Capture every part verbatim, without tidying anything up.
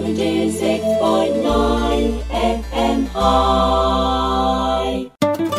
セブンティーシックスポイントナイン エフエム High。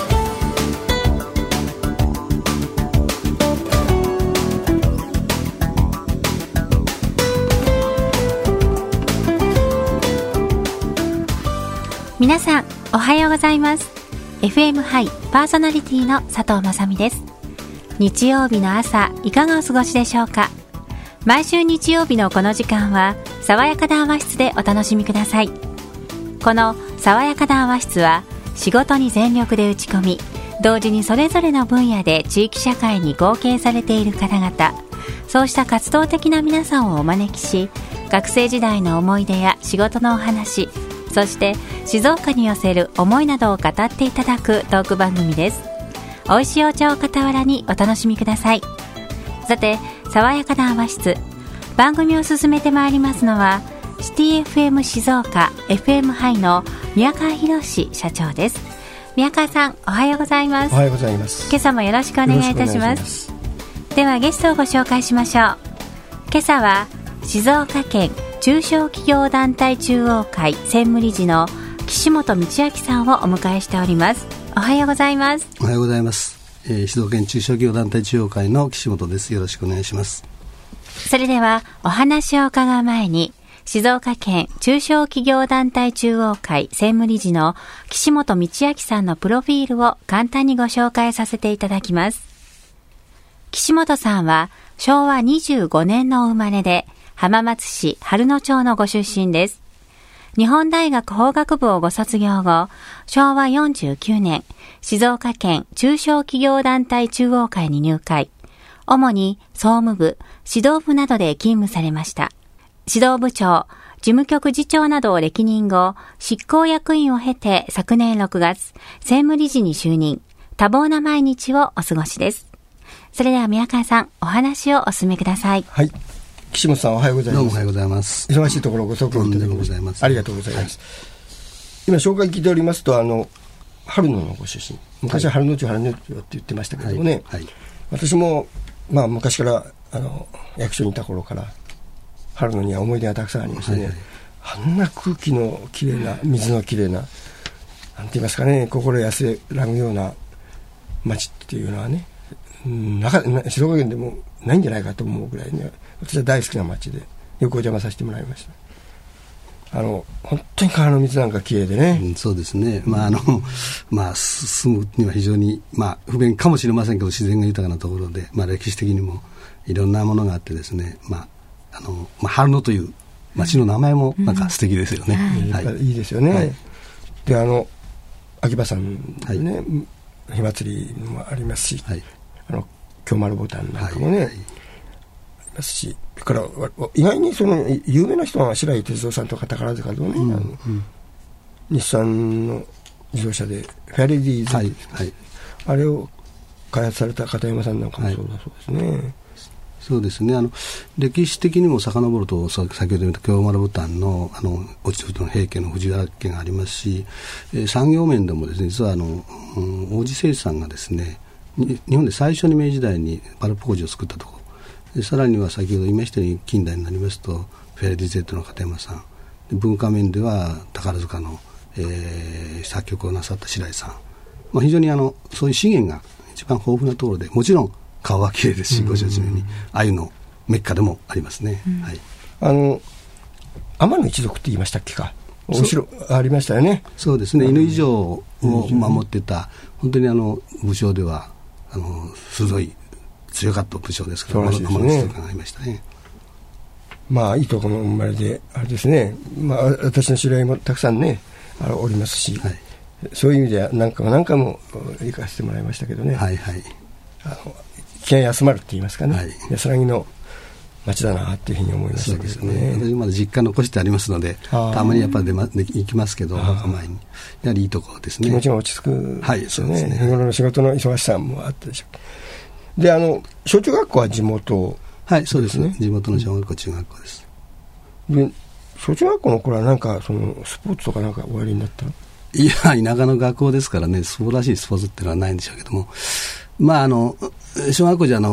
皆さんおはようございます。 エフエム ハイパーソナリティの佐藤まさみです。日曜日の朝いかがお過ごしでしょうか。毎週日曜日のこの時間は爽やか談話室でお楽しみください。この爽やか談話室は仕事に全力で打ち込み、同時にそれぞれの分野で地域社会に貢献されている方々、そうした活動的な皆さんをお招きし、学生時代の思い出や仕事のお話、そして静岡に寄せる思いなどを語っていただくトーク番組です。美味しいお茶を傍らにお楽しみください。さて、爽やか談話室、番組を進めてまいりますのはシティ エフエム 静岡 エフエム ハイの宮川博社長です。宮川さん、おはようございます。 おはようございます。 今朝もよろしくお願いいたします。ではゲストをご紹介しましょう。今朝は静岡県中小企業団体中央会専務理事の岸本道明さんをお迎えしております。おはようございます。 おはようございます、えー、静岡県中小企業団体中央会の岸本です。よろしくお願いします。 それではお話を伺う前に、静岡県中小企業団体中央会専務理事の岸本道明さんのプロフィールを簡単にご紹介させていただきます。岸本さんはしょうわにじゅうごねんのお生まれで、浜松市春野町のご出身です。日本大学法学部をご卒業後、しょうわよんじゅうきゅうねん、静岡県中小企業団体中央会に入会。主に総務部、指導部などで勤務されました。指導部長、事務局次長などを歴任後、執行役員を経て昨年ろくがつ、専務理事に就任。多忙な毎日をお過ごしです。それでは宮川さん、お話をお進めください。 はい。岸本さん、おはようございます。 どうもおはようございます。 忙しいところご足労いただきましてありがとうございます。はい、今紹介聞いておりますと、あの春野のご出身、昔は春野町春野町って言ってましたけどもね、はいはい、私も、まあ、昔からあの役所にいた頃から春野には思い出がたくさんありましてね、はいはい、あんな空気のきれいな、水のきれいな、なんて言いますかね、心安らぐような町っていうのはね、うん、なか静岡県でもないんじゃないかと思うぐらいね、私は大好きな町でよくお邪魔させてもらいました。あの本当に川の水なんかきれいでね、 うん、そうですね、まああのまあ、住むには非常に、まあ、不便かもしれませんけど、自然が豊かなところで、まあ、歴史的にもいろんなものがあってですね、まああのまあ、春野という町の名前もなんか素敵ですよね、 うん、はいはい、いいですよね、はい、であの秋葉山でね、はい、火祭りもありますし、はい、あの京丸ボタンなんかもね、はいはい、し、それから意外にその有名な人は白井哲夫さんとか宝塚のね、うん、あのうん、日産の自動車でフェアレディーズ、はいはい、あれを開発された片山さんなんかもそうだそうですね、はい、 そうですね、あの歴史的にも遡ると先ほど言った京丸ボタンのあの落ち着くの平家の藤原家がありますし、えー、産業面でもですね、実はあの、うん、王子製さんがですね、日本で最初に明治時代にパルプ工場を作ったところで、さらには先ほど言いましたように近代になりますとフェアレディ Z の片山さんで、文化面では宝塚の、えー、作曲をなさった白井さん、まあ、非常にあのそういう資源が一番豊富なところで、もちろん顔はきれいですし、ご承知のように鮎のメッカでもありますね、うん、はい、 あの天野一族って言いましたっけか、お城ありましたよね。 そうですね、犬城を守ってた本当にあの武将ではあの鋭い強かった武将ですから、天野一族がありましたね。 まあいいところの生まれであれですね、まあ、私の知り合いもたくさんねあのおりますし、はい、そういう意味では何回も何回も行かせてもらいましたけどね、はいはい、あの気が休まるって言いますかね、はい、安らぎの町だなっていうふうに思いましたけど ね, ね私まだ実家残してありますので、たまにやっぱり出、ま、行きますけど、墓参りにやはりいいところですね。 気持ちが落ち着くですよね、はい、そうですね、日頃の仕事の忙しさもあったでしょう。で、あの小中学校は地元、 はい、そうですね、地元の小学校、中学校です。 で、小中学校の頃はなんかそのスポーツとかなんかおやりになった？ いや、田舎の学校ですからね、素晴らしいスポーツっていうのはないんでしょうけども、まああの小学校じゃあの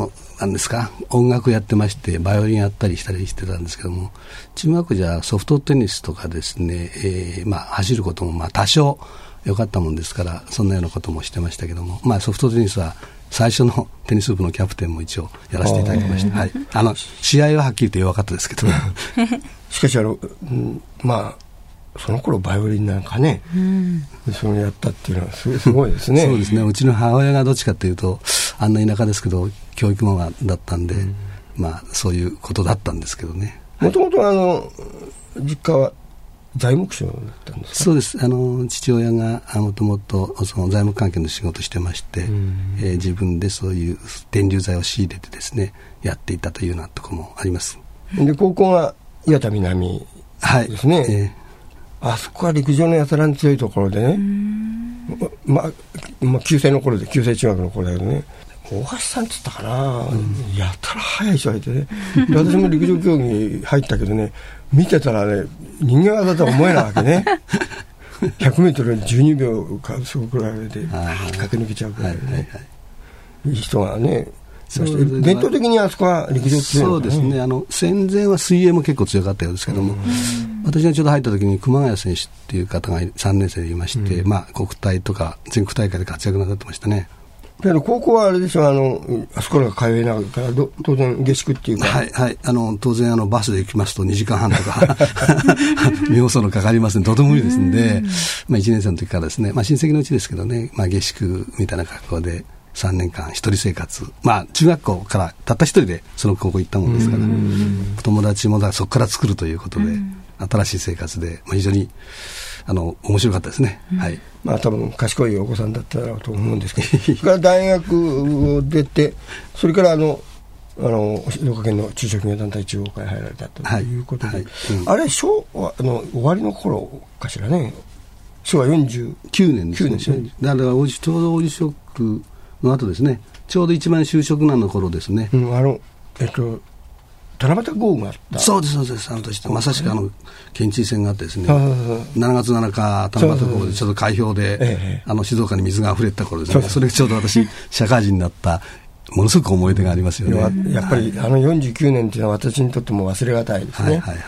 なんですか、音楽やってましてバイオリンやったりしたりしてたんですけども、中学校じゃソフトテニスとかですね、えーまあ、走ることもまあ多少良かったもんですから、そんなようなこともしてましたけども、まあ、ソフトテニスは最初のテニス部のキャプテンも一応やらせていただきました。はい、あの試合ははっきりと弱かったですけどしかしあの、うん、まあその頃バイオリンなんかね、うん、それやったっていうのはすごいですね。 そうですね、うちの母親がどっちかというとあんな田舎ですけど教育ママだったんで、うん、まあそういうことだったんですけどね。 もともとあの実家は材木商だったんですか？ そうです。あの父親がもともとその材木関係の仕事をしてまして、うん、えー、自分でそういう電流材を仕入れてですねやっていたというようなところもあります。 で高校が岩田南ですね、はい、えーあそこは陸上のやたらに強いところでね、まあ、まあ、旧制の頃で旧制中学の頃だけどね、大橋さんって言ったかな、うん、やたら速い人がいてね、で私も陸上競技入ったけどね、見てたらね人間技とは思えないわけねひゃくメートルじゅうにびょうかそこくらいで駆け抜けちゃうくらいでね、はいはいはい、いい人がね、伝統的にあそこは陸上強いのかね。 そうですね、あの戦前は水泳も結構強かったようですけども、私がちょうど入った時に熊谷選手っていう方がさんねん生でいまして、うん、まあ、国体とか全国大会で活躍なさってましたね。 だけど高校はあれでしょ、あのあそこらが通えながらからど当然下宿っていうか、 はいはい、あの当然あのバスで行きますとにじかんはんとか妙相のかかりますね、とても無理ですんで、まあ、いちねん生の時からですね、まあ、親戚のうちですけどね、まあ、下宿みたいな格好でさんねんかん一人生活、まあ、中学校からたった一人でその高校行ったものですから、友達もだそこから作るということで、新しい生活で、まあ、非常にあの面白かったですね、うん、はい、 まあ、多分賢いお子さんだったらと思うんですけどそれから大学を出て、それからあのあの静岡県の中小企業団体中央会入られたということで、はいはい、うん、あれ昭和の終わりの頃かしらね、昭和よんじゅうきゅうねんですね。ですね、 だからちょうど大職の後ですね、ちょうど一番就職難の頃ですね、 うん、あのえっと七夕豪雨があった。 そうですそうです、あの年まさしくあの県知事選があってですね、しちがつなのか七夕豪雨でちょっと海氷で、ええ、あの静岡に水が溢れた頃ですね。 そ, それがちょうど私社会人になったものすごく思い出がありますよね。 やっぱりあのよんじゅうきゅうねんっていうのは私にとっても忘れがたいですね、はいはいはい、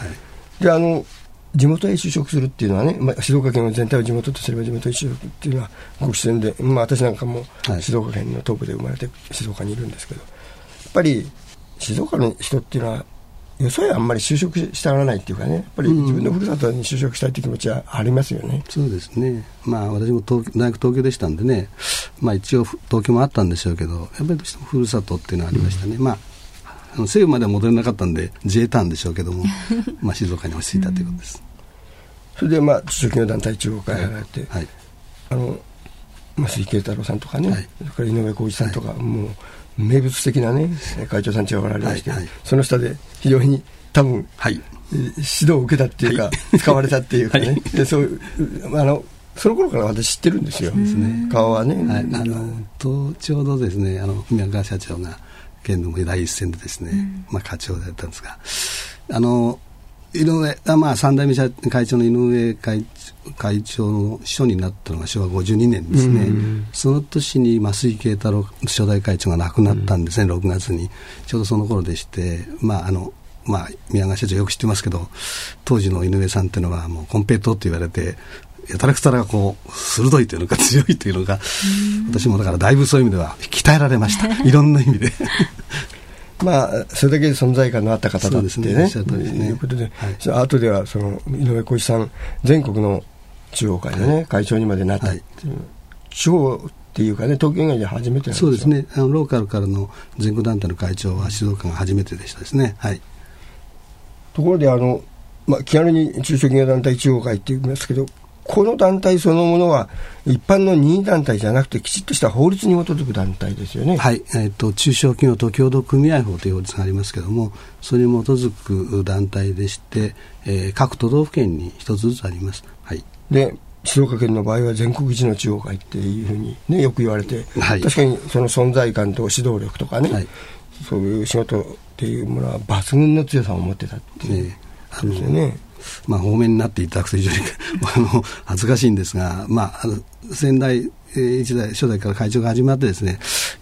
であの地元へ就職するっていうのはね、まあ、静岡県全体を地元とすれば地元へ就職っていうのはごく自然で、まあ、私なんかも静岡県の東部で生まれて静岡にいるんですけど、やっぱり静岡の人っていうのはよそへあんまり就職したがらないっていうかね、やっぱり自分のふるさとに就職したいという気持ちはありますよね、 うん、そうですね、まあ、私も東大学東京でしたんでね、まあ、一応東京もあったんでしょうけど、やっぱりどうしてもふるさとっていうのはありましたね、うん、まああの西部までは戻れなかったんで自衛隊んでしょうけどもまあ静岡に落ち着いたということです、うん、 それでまあ中小企業団体中央会入られて、はいはい、あの増井慶太郎さんとかね、はい、それから井上浩一さんとか、はい、もう名物的なね会長さんちがおられまして、はいはい、その下で非常に多分、はい、指導を受けたっていうか、はい、使われたっていうかね、はい、でそうあのその頃から私知ってるんですよ、ですね、顔はね、はい、 あのとちょうどですね、あの宮川社長が県の第一線でですね、うん、まあ、課長だったんですが、あの井上あ、まあ、三代目会長の井上 会, 会長の秘書になったのがしょうわごじゅうにねんですね、うん、その年に増井慶太郎初代会長が亡くなったんですね、うん、ろくがつにちょうどその頃でして、まああのまあ、宮川社長よく知ってますけど、当時の井上さんっていうのはもうコンペイトって言われて、やたらくたらこう鋭いというのか強いというのが、私もだからだいぶそういう意味では鍛えられましたいろんな意味でまあ、それだけ存在感のあった方だってね、 そうですね、そうですね、 いうことで、はい、後ではその井上浩一さん全国の中央会でね、はい、会長にまでなったっていう、はい、地方っていうかね、東京以外で初めてなんですよ。 そうですね、あのローカルからの全国団体の会長は静岡が初めてでしたですね、はい、 ところであの、まあ、気軽に中小企業団体中央会って言いますけど、この団体そのものは一般の任意団体じゃなくてきちっとした法律に基づく団体ですよね。 はい、えー、と中小企業と協同組合法という法律がありますけれども、それに基づく団体でして、えー、各都道府県に一つずつあります、はい、 で静岡県の場合は全国一の中央会っていうふうに、ね、よく言われて、はい、確かにその存在感と指導力とかね、はい、そういう仕事っていうものは抜群の強さを持ってたっていう、ね、あのですよね。 まあ、方面になっていただくと非常にあの恥ずかしいんですが、まあ、先代、えー、一代初代から会長が始まってですね、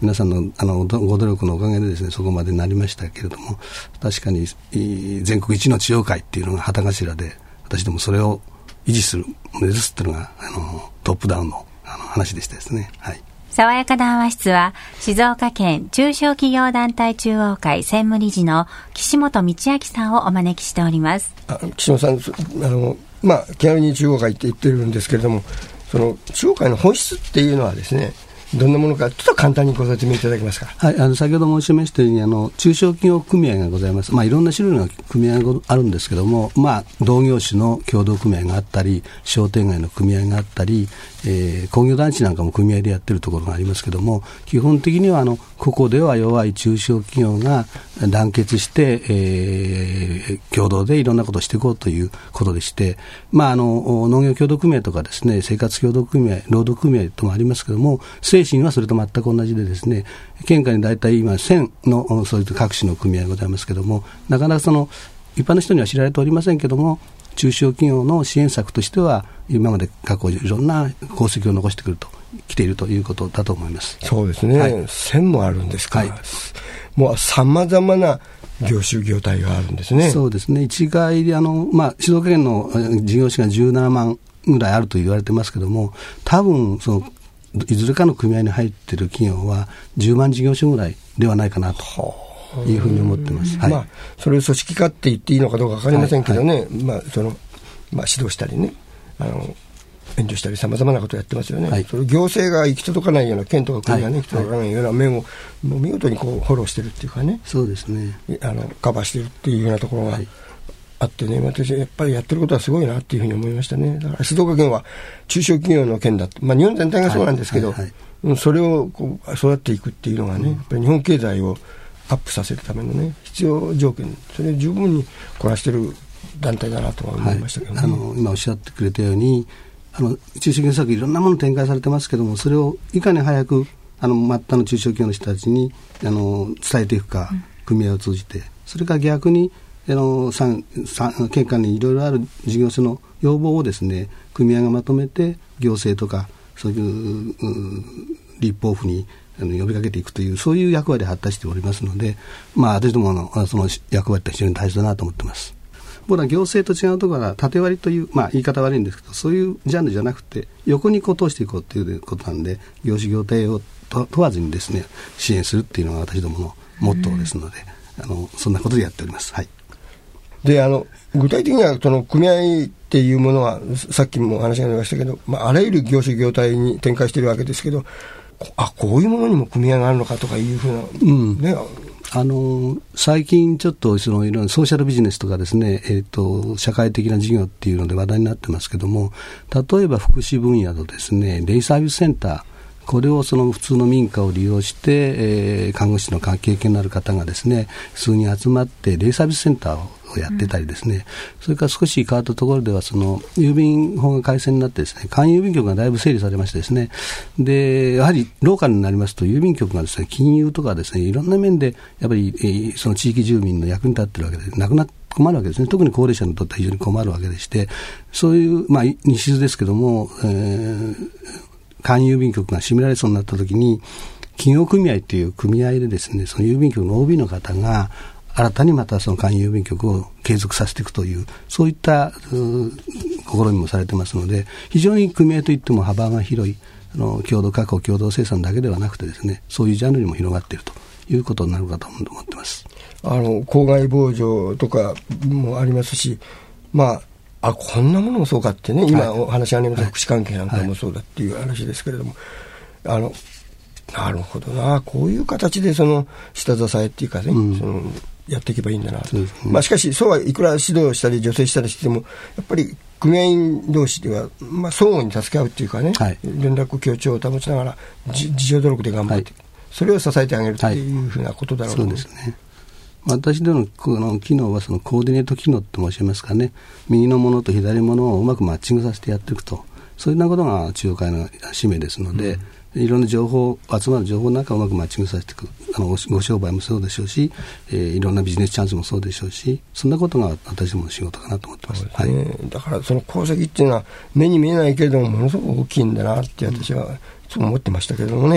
皆さんのあのご努力のおかげでですね、そこまでなりましたけれども、確かに全国一の地方会っていうのが旗頭で、私どもそれを維持する、目指すっていうのがあのトップダウンの、あの話でしたですね。はい。 爽やか談話室は静岡県中小企業団体中央会専務理事の岸本道明さんをお招きしております。 あ、岸本さん、あの、まあ、気軽に中央会って言ってるんですけれども、その中央会の本質っていうのはですね、どんなものかちょっと簡単にご説明いただけますか。 はい、あの先ほど申しましたように、あの中小企業組合がございます。まあ、いろんな種類の組合があるんですけども、まあ、同業種の協同組合があったり、商店街の組合があったり、えー、工業団地なんかも組合でやってるところがありますけども、基本的にはあの個々では弱い中小企業が団結して、えー、共同でいろんなことをしていこうということでして、まあ、あの農業協同組合とかですね、生活協同組合、労働組合ともありますけども、精神はそれと全く同じでですね、県下に大体今せんのそういう各種の組合がございますけども、なかなかその一般の人には知られておりませんけども、中小企業の支援策としては今まで過去いろんな功績を残してくると来ているということだと思います。 そうですね、はい、せんもあるんですから、はい、もうさまざまな業種業態があるんですね。 そうですね、一概であの、まあ、静岡県の事業者がじゅうななまんぐらいあると言われてますけども、多分そのいずれかの組合に入っている企業はじゅうまん事業所ぐらいではないかなというふうに思ってます。はい、 まあ、それを組織化って言っていいのかどうか分かりませんけどね、はいはい、まあそのまあ、指導したりね、あの援助したりさまざまなことをやってますよね。はい、それ行政が行き届かないような、県とか国が、ね、行き届かないような面をもう見事にこうフォローしてるっていうかね、 そうですね、 あのカバーしてるっていうようなところがあってね、私やっぱりやってることはすごいなっていうふうに思いましたね。だから静岡県は中小企業の県だって、まあ、日本全体がそうなんですけど、はいはいはい、それをこう育っていくっていうのがね、やっぱり日本経済をアップさせるためのね、必要条件、それを十分にこなしてる団体だなとは思いましたけどね。 はい、あの今おっしゃってくれたように、あの中小企業策いろんなもの展開されてますけども、それをいかに早くあの末端の中小企業の人たちにあの伝えていくか、うん、組合を通じて、それから逆にあの県下にいろいろある事業所の要望をですね、組合がまとめて行政とかそういう立法府にあの呼びかけていくという、そういう役割を果たしておりますので、まあ、私どものその役割って非常に大切だなと思ってます。僕ら行政と違うところは縦割りという、まあ、言い方悪いんですけど、そういうジャンルじゃなくて横にこう通していこうということなんで、業種業態を問わずにですね支援するっていうのが私どものモットーですので、あのそんなことでやっております。はい。 で、あの具体的にはその組合っていうものはさっきも話がありましたけど、まあ、あらゆる業種業態に展開しているわけですけど、あ、こういうものにも組合があるのかとかいうふうな、うんね、 あの最近ちょっとそのいろんなソーシャルビジネスとかですね、えーと、社会的な事業っていうので話題になってますけども、例えば福祉分野のですねデイサービスセンター、これをその普通の民家を利用して、えー、看護師の経験のある方がですね数人集まってデイサービスセンターをやってたりですね、うん、それから少し変わったところではその郵便法が改正になってですね、簡易郵便局がだいぶ整理されましてですね、でやはりローカルになりますと郵便局がですね金融とかですねいろんな面でやっぱり、えー、その地域住民の役に立っているわけでなくなって困るわけですね。特に高齢者にとっては非常に困るわけでして、そういう、まあ、西津ですけども、えー簡易郵便局が閉められそうになったときに、企業組合という組合でですね、その郵便局の オービー の方が新たにまたその簡易郵便局を継続させていくという、そういった試みもされてますので、非常に組合といっても幅が広い、あの共同確保共同生産だけではなくてですね、そういうジャンルにも広がっているということになるかと思ってます。 あの公害防除とかもありますし、まああ、こんなものもそうかってね、今お話がありました、はい、福祉関係なんかもそうだっていう話ですけれども、はい、あのなるほどな、こういう形でその下支えっていうかね、うん、そのやっていけばいいんだなと、ね、まあ、しかしそうはいくら指導したり助成したりしてもやっぱり組合員同士では、まあ、相互に助け合うっていうかね、はい、連絡協調を保ちながら自助努力で頑張って、はい、それを支えてあげるというふうなことだろうと思います。 そうですね。私どもの機能はそのコーディネート機能と申しますかね、右のものと左のものをうまくマッチングさせてやっていくと、そういうようなことが中央会の使命ですので、うん、いろんな情報、集まる情報の中をうまくマッチングさせていく、あのご商売もそうでしょうし、えー、いろんなビジネスチャンスもそうでしょうし、そんなことが私どもの仕事かなと思ってます。 そうですね。はい、だからその功績っていうのは目に見えないけれどもものすごく大きいんだなって私はいつも思ってましたけれどもね。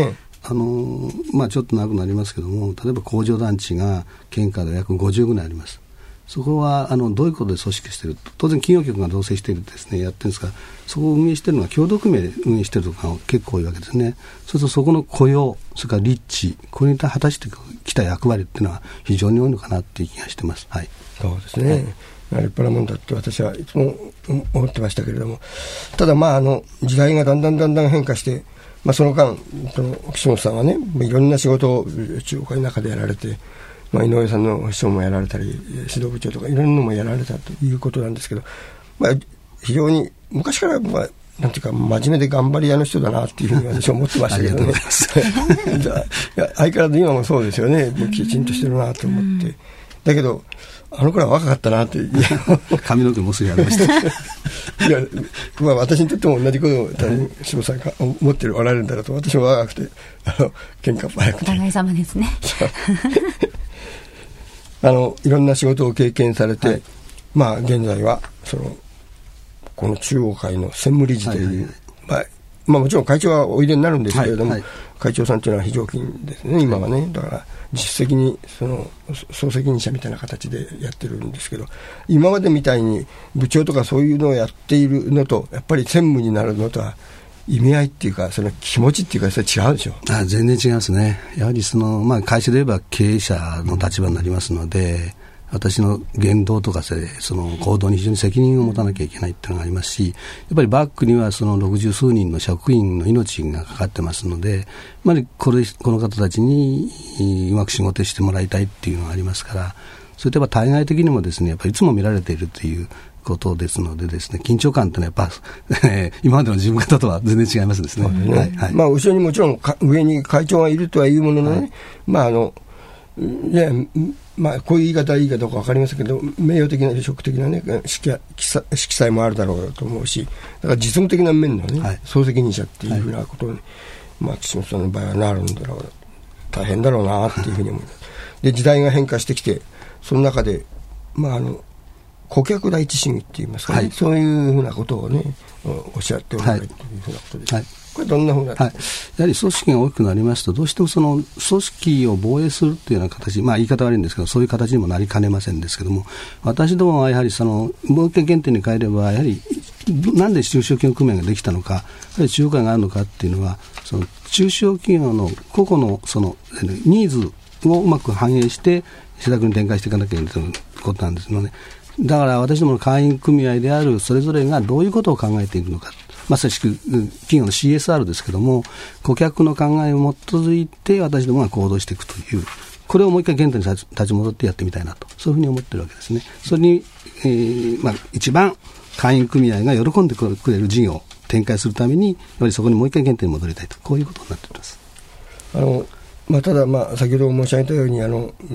あのまあ、ちょっと長くなりますけども、例えば工場団地が県下で約ごじゅうぐらいあります。そこはあのどういうことで組織している、当然企業局が造成しているですねやってるんですが、そこを運営しているのは協同組合で運営しているところが結構多いわけですね。そうするとそこの雇用、それから立地、これに果たしてきた役割っていうのは非常に多いのかなっていう気がしてます。はい、 そうですね、はい、立派なもんだって私はいつも思ってましたけれども、ただまああの時代がだんだんだんだん変化して、まあ、その間その岸本さんはねいろんな仕事を中央会の中でやられて、まあ、井上さんの秘書もやられたり指導部長とかいろんなのもやられたということなんですけど、まあ、非常に昔から、まあ、なんていうか真面目で頑張り屋の人だなっていうふうに私は思ってましたけどね相変わらず今もそうですよね、きちんとしてるなと思って、だけどあの頃は若かったなって髪の毛もすりありましたいや、まあ、私にとっても同じことを下さんが思っておられるんだろうと。私も若くてあの喧嘩早くてお互い様ですねあのいろんな仕事を経験されて、はい、まあ現在はそのこの中央会の専務理事という、はいはいはい、まあまあ、もちろん会長はおいでになるんですけれども、はいはい、会長さんというのは非常勤ですね今はね。だから実績にその総責任者みたいな形でやってるんですけど、今までみたいに部長とかそういうのをやっているのとやっぱり専務になるのとは意味合いっていうかその気持ちっていうかそれ違うでしょ。 あ、全然違いますね。やはりその、まあ、会社で言えば経営者の立場になりますので、うん、私の言動とかその行動に非常に責任を持たなきゃいけないっていうのがありますし、やっぱりバックにはその六十数人の職員の命がかかってますので、まあ、これこの方たちにうまく仕事してもらいたいっていうのがありますから、それとやっぱ対外的にもですねやっぱりいつも見られているということですのでですね、緊張感ってのはやっぱ今までの自分方とは全然違いますですね。ね、はいはい、 まあ、後ろにもちろん上に会長がいるとはいうもののね、はい、まああのいやまあ、こういう言い方はいいかどうか分かりませんけど、名誉的な職的な、ね、色彩もあるだろうと思うし、だから実務的な面の、ね、はい、総責任者っていうふうなことに、はい、まあ、岸本さんの場合はなるんだろう、大変だろうなっていうふうに思います。で時代が変化してきて、その中で、まあ、あの顧客第一主義っていいますか、ね、はい、そういうふうなことをねおっしゃっておられるというふうなことです。はい、これどんなふうな、はい、やはり組織が大きくなりますとどうしてもその組織を防衛するというような形、まあ、言い方悪いんですけどそういう形にもなりかねませんですけども、私どもはやはりそのもう一回原点に変えればやはりなんで中小企業組合ができたのか、やはり中央会があるのかっていうのはその中小企業の個々のそのニーズをうまく反映して施策に展開していかなきゃいけないということなんですよね。だから私どもの会員組合であるそれぞれがどういうことを考えていくのか、まさしく企業の シーエスアール ですけども、顧客の考えを基づいて私どもが行動していくという、これをもう一回原点に立ち戻ってやってみたいなと、そういうふうに思っているわけですね。それに、えーまあ、一番会員組合が喜んでくれる事業を展開するためにやはりそこにもう一回原点に戻りたいと、こういうことになっています。 あの、まあ、ただ、まあ、先ほど申し上げたようにあの、うん、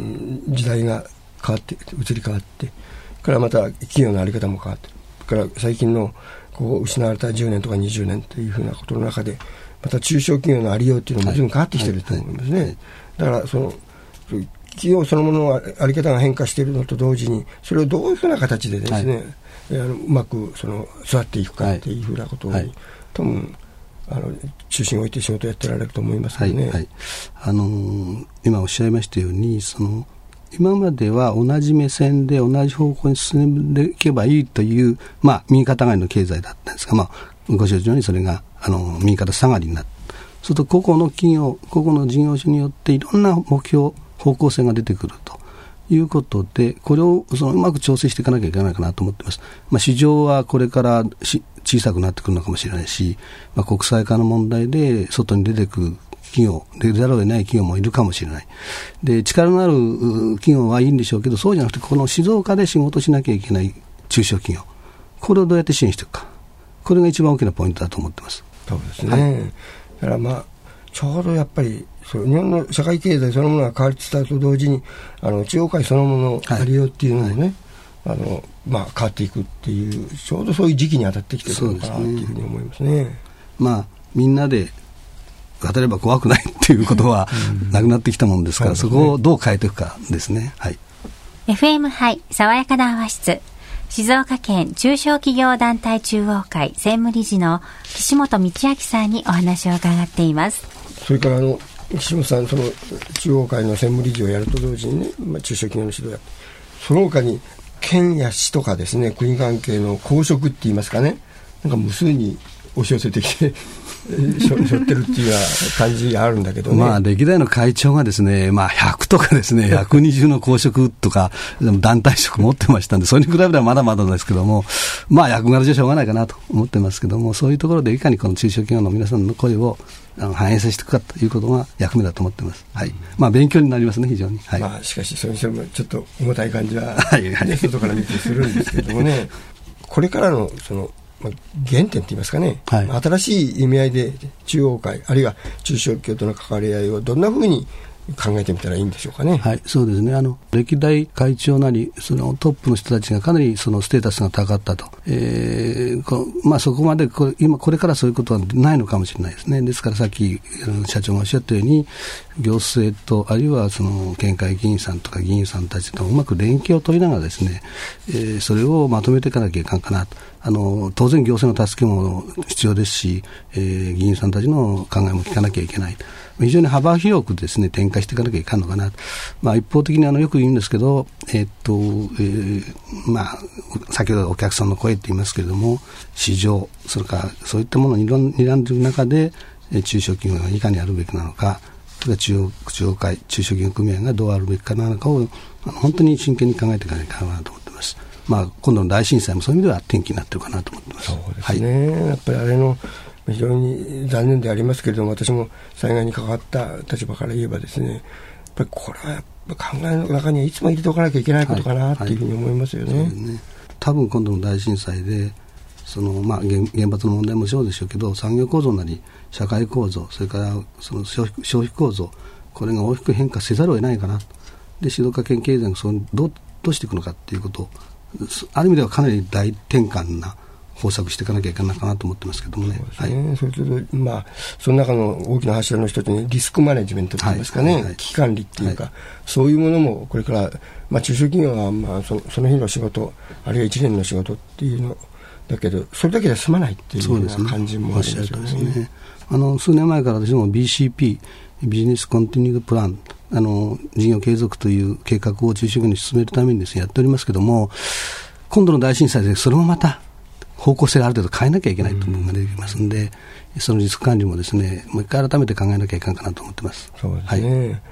時代が変わって移り変わってからまた企業の在り方も変わってから最近のこう失われたじゅうねんとかにじゅうねんというふうなことの中でまた中小企業のありようというのも随分変わってきていると思いますね。はいはいはい、だからその企業そのもののあり方が変化しているのと同時にそれをどういうふうな形でですね、はい、あのうまくその育っていくかというふうなことに、はいはい、多分あの中心を置いて仕事をやってられると思いますけどね。はいはい、 あのー、今おっしゃいましたようにその今までは同じ目線で同じ方向に進んでいけばいいという、まあ、右肩上がりの経済だったんですが、まあ、ご承知のようにそれがあの右肩下がりになる。そうすると個々の企業個々の事業種によっていろんな目標方向性が出てくるということで、これをそのうまく調整していかなきゃいけないかなと思っています。まあ、市場はこれからし小さくなってくるのかもしれないし、まあ、国際化の問題で外に出てくる企業出ざるを得ない企業もいるかもしれない。で力のある企業はいいんでしょうけど、そうじゃなくてこの静岡で仕事しなきゃいけない中小企業、これをどうやって支援していくか、これが一番大きなポイントだと思ってます。 そうですね。はい、だからまあちょうどやっぱりそう日本の社会経済そのものが変わりつつあると同時にあの中央会そのもののありようっていうのもね、はいはい、あのまあ、変わっていくっていうちょうどそういう時期に当たってきてるのかなというふうに思いますね。 まあみんなで渡れば怖くないっていうことはなくなってきたものですから、うん、そこをどう変えていくかですね。はい、 エフエム ハイ爽やか談話室、静岡県中小企業団体中央会専務理事の岸本道明さんにお話を伺っています。 それからあの岸本さん、その中央会の専務理事をやると同時にね、まあ、中小企業の指導をやって、その他に県や市とかですね、国関係の公職って言いますかね、なんか無数に押し寄せてきてしょってるっていうような感じがあるんだけどね。 まあ、歴代の会長がですね、まあ、ひゃくとかですね、ひゃくにじゅうの公職とか、団体職持ってましたんで、それに比べればまだまだですけども、まあ、役柄じゃしょうがないかなと思ってますけども、そういうところでいかにこの中小企業の皆さんの声をあの反映させていくかということが役目だと思ってます。はい。まあ、勉強になりますね、非常に。はい。 まあ、しかし、それにしてもちょっと重たい感じは、はいはい、外から見てするんですけどもね、これからの、その、まあ、原点といいますかね、はい、新しい意味合いで中央会あるいは中小企業との関わり合いをどんなふうに考えてみたらいいんでしょうかね。 はい、そうですね。あの歴代会長なりそのトップの人たちがかなりそのステータスが高かったと、えーこまあ、そこまでこれ今これからそういうことはないのかもしれないですね。ですからさっき社長がおっしゃったように行政とあるいはその県会議員さんとか議員さんたちとうまく連携を取りながらですね、えー、それをまとめていかなきゃいかんかなと。あの当然行政の助けも必要ですし、えー、議員さんたちの考えも聞かなきゃいけない。非常に幅広くですね展開していかなきゃいかんのかな。まあ、一方的にあのよく言うんですけど、えーっとえーまあ、先ほどお客さんの声って言いますけれども、市場それからそういったものをにらんでいる中で、えー、中小企業がいかにあるべきなのか、それから中央、中央会中小企業組合がどうあるべきかなのかを本当に真剣に考えていかなきゃいけないなと思っています。まあ、今度の大震災もそういう意味では転機になっているかなと思っています。 そうですね、はい、やっぱりあれの非常に残念でありますけれども、私も災害に関わった立場から言えばですね、やっぱりこれはやっぱ考えの中にはいつも入れておかなきゃいけないことかなというふうに思いますよね。はいはい、ね、多分今度の大震災でその、まあ、原, 原発の問題もそうでしょうけど、産業構造なり社会構造、それからその消費、消費構造、これが大きく変化せざるを得ないかなと。で静岡県経済がそのどう、どうしていくのかということを、ある意味ではかなり大転換な方策していかなきゃいけないかなと思ってますけどもね。 そうですね。はい、それと、まあ、その中の大きな柱の一つにリスクマネジメントといいますかね、はいはいはい、危機管理っていうか、はい、そういうものもこれから、まあ、中小企業は、まあ、そ, その日の仕事あるいはいちねんの仕事っていうのだけど、それだけでは済まないっていうような感じもありますよね。 あの数年前から私も ビーシーピー ビジネスコンティニュープラン、あの事業継続という計画を中小企業に進めるためにですね、やっておりますけども、今度の大震災でそれもまた方向性がある程度変えなきゃいけないというのが出てきますので、うん、そのリスク管理もですね、もう一回改めて考えなきゃいかんかなと思ってます。 そうですね、はい、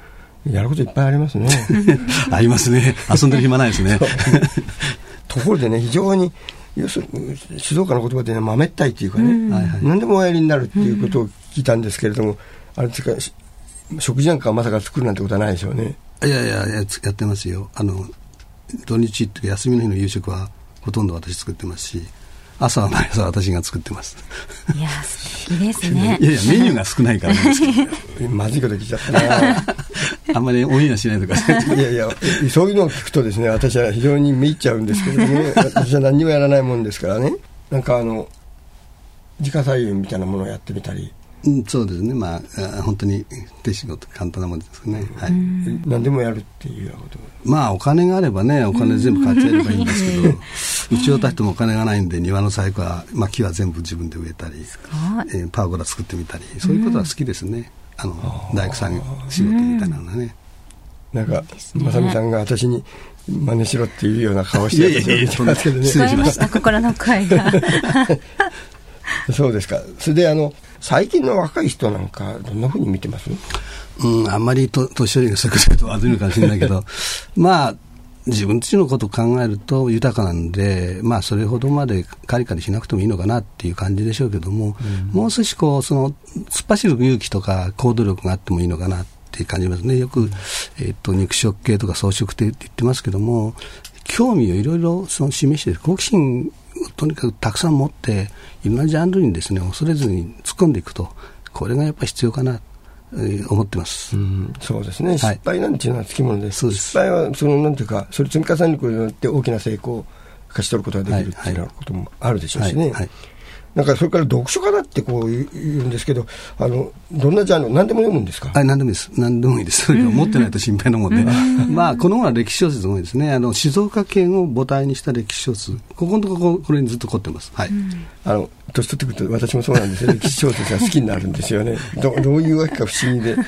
やることいっぱいありますねありますね。遊んでる暇ないですねところでね、非常に要するに静岡の言葉で、ね、豆ったいというかね、うん、何でもおやりになるということを聞いたんですけれども、うん、あれですか、食事なんかまさか作るなんてことはないでしょうね。 いやいややってますよ。あの土日って休みの日の夕食はほとんど私作ってますし、朝は毎朝私が作ってます。 いや素敵ですね。 いやいやメニューが少ないからなんですけどまずいこと聞いちゃったなあんまりオンエアしないとかいやいや、そういうのを聞くとですね、私は非常に見入っちゃうんですけどね私は何もやらないもんですからね、なんかあの自家菜園みたいなものをやってみたり、 うん、そうですね、まあ本当に手仕事簡単なものですね、はい、 何でもやるっていうようなこと。 まあお金があればね、お金全部買っちゃえればいいんですけどうちをたってもお金がないんで、庭の細工は、まあ、木は全部自分で植えたり、えー、パーゴラ作ってみたり、そういうことは好きですね。あの大工さん仕事みたいなのがね、 なんかまさみさんが私に真似しろっていうような顔してるんですけどね。 失礼しました。心の声がそうですか。それであの最近の若い人なんかどんなふうに見てます？ うん、あんまりと年寄りがそういうこと言うと悪いのかもしれないけどまあ自分たちのことを考えると豊かなんで、まあ、それほどまでカリカリしなくてもいいのかなっていう感じでしょうけども、うん、もう少しこうその突っ走る勇気とか行動力があってもいいのかなって感じますね。よく、うん、えー、と肉食系とか草食系って言ってますけども、興味をいろいろその示している好奇心をとにかくたくさん持っていろんなジャンルにですね恐れずに突っ込んでいくと、これがやっぱり必要かなえー、思ってます。 うん、そうですね、失敗なんていうのはつきものです。はい、失敗はそのなんていうか、それ積み重ねることによって大きな成功を勝ち取ることができるっていうようなこともあるでしょうしね、はいはいはい、なんかそれから読書家だってこう言うんですけど、あのどんなジャンル何でも読むんですか？ はい、何でもいいです。何でもいいです。持ってないと心配なもんでまあこの頃は歴史小説が多いですね。あの静岡県を母体にした歴史小説、ここのところこれにずっと凝ってます。はい、うん、あの年取ってくると私もそうなんですよ歴史小説が好きになるんですよねど, どういうわけか不思議で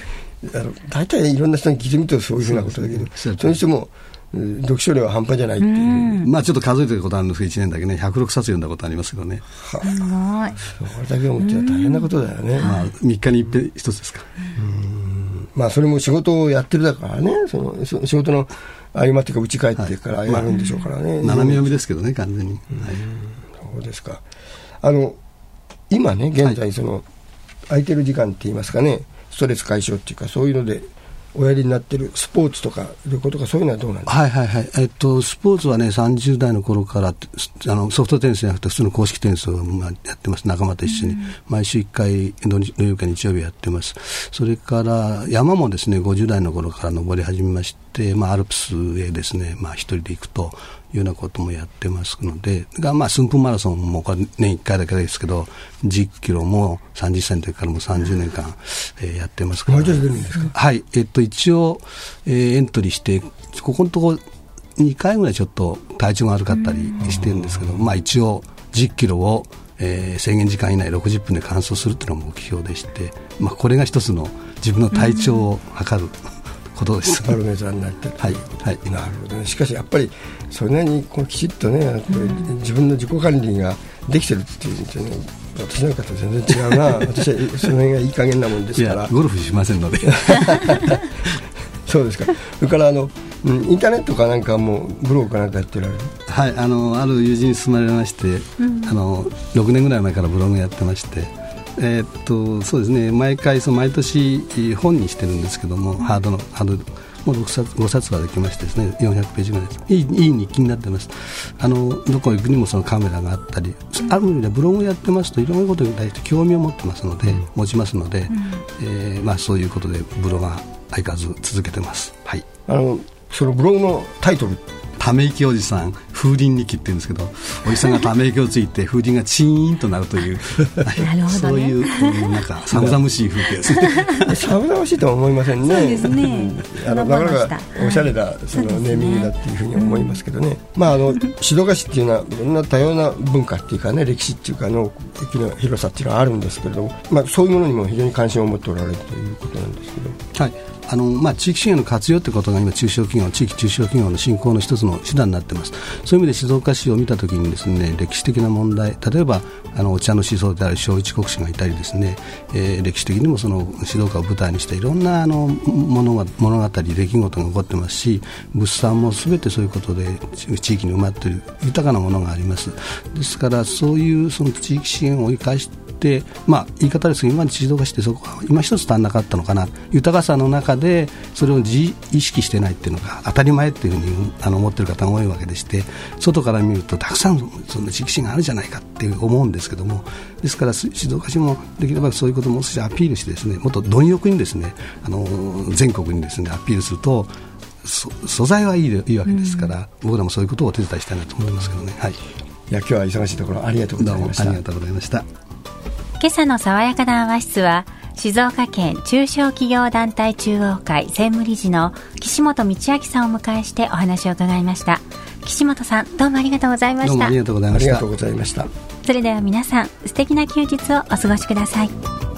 あの大体いろんな人に聞いてみるとそういうふうなことだけど、それにしても読書量は半端じゃないっていう、 うんまあ、ちょっと数えてることあるんですけどいちねんだけねひゃくろくさつ読んだことありますけどね。 はあ、 それだけ思っては大変なことだよね、 まあ、みっかに一遍一つですか。 うんまあそれも仕事をやってるだからね、その仕事の合間っていうか家帰ってからやるんでしょうからね、はいまあ、斜め読みですけどね完全に、はい、 そうですか。あの今ね現在その、はい、空いてる時間って言いますかね、ストレス解消っていうかそういうのでおやりになってるスポーツとか旅行とかそういうのはどうなんですか。 はいはいはい、えっと、スポーツはねさんじゅう代の頃からあのソフトテニスじゃなくて普通の公式テニスをまあやってます。仲間と一緒に、うん、毎週いっかい土曜日日曜日やってます。それから山もですねごじゅう代の頃から登り始めまして、まあ、アルプスへですね、まあ、一人で行くというようなこともやってますので、がまあ寸分マラソンもこれ年いっかいだけですけどじゅっキロもさんじゅっさいの時からもさんじゅうねんかん、えー、やってますから、 毎年出るんですか。 はい、えっと一応、えー、エントリーしてここのところにかいぐらいちょっと体調が悪かったりしてるんですけど、まあ一応じゅっキロを、えー、制限時間以内ろくじゅっぷんで完走するというのが目標でして、まあ、これが一つの自分の体調を測ることです。 バロメーターになってはい、はい、 なるほどね。しかしやっぱりそれなりにこうきちっとねやっぱり自分の自己管理ができてるっていうとね、私なんかと全然違うな私はその辺がいい加減なもんですから。 いやゴルフしませんのでそうですか。それからあのインターネットかなんかもブログかなんかやってられる。 はい、あのある友人に勧められまして、うん、あのろくねんぐらい前からブログやってまして、えー、っとそうですね、毎回その毎年本にしてるんですけども、うん、ハードのハードもうろくさつごさつはできましてですねよんひゃくページぐらいです。いい、いい日記になってます。あのどこ行くにもそのカメラがあったり、ある意味でブログをやってますといろんなことに対して興味を持ってますので、うん、持ちますので、うんえーまあ、そういうことでブロガー相変わらず続けてます。はい、 あのそのブログのタイトルため息おじさん風鈴日記って言うんですけど、おじさんがため息をついて風鈴がチーンとなるというなるほど、ね、 そういう、うん、なんか寒々しい風景ですね寒々しいとは思いませんね。 そうですねあのなかなかおしゃれなそのネーミングだっていうふうに思いますけどね、はい、まああの静岡市っていうのはいろんな多様な文化っていうかね歴史っていうかの域の広さっていうのはあるんですけれども、まあ、そういうものにも非常に関心を持っておられるということなんですけど、 はいあのまあ、地域資源の活用ということが今中小企業地域中小企業の振興の一つの手段になっています。そういう意味で静岡市を見たときにですね歴史的な問題、例えばあのお茶の思想である正一国師がいたりですね、えー、歴史的にもその静岡を舞台にしていろんなあの物が物語出来事が起こってますし、物産もすべてそういうことで地域に埋まっている豊かなものがあります。ですからそういうその地域資源を生かしてでまあ、言い方ですが今まで静岡市ってそこは今一つ足んなかったのかな、豊かさの中でそれを自意識してないっていうのが当たり前っていうふうにあの思っている方が多いわけでして、外から見るとたくさんその地域資源あるじゃないかって思うんですけども、ですから静岡市もできればそういうことも少しアピールしてですねもっと貪欲にですねあの全国にですねアピールすると素材はいい、いいわけですから、うん、僕らもそういうことをお手伝いしたいなと思ってますけどね、はい、いや今日は忙しいところありがとうございました。 どうもありがとうございました。 今朝の爽やか談話室は静岡県中小企業団体中央会専務理事の岸本道明さんをお迎えしてお話を伺いました。岸本さんどうもありがとうございました。 どうもありがとうございました。 ありがとうございました。 それでは皆さん素敵な休日をお過ごしください。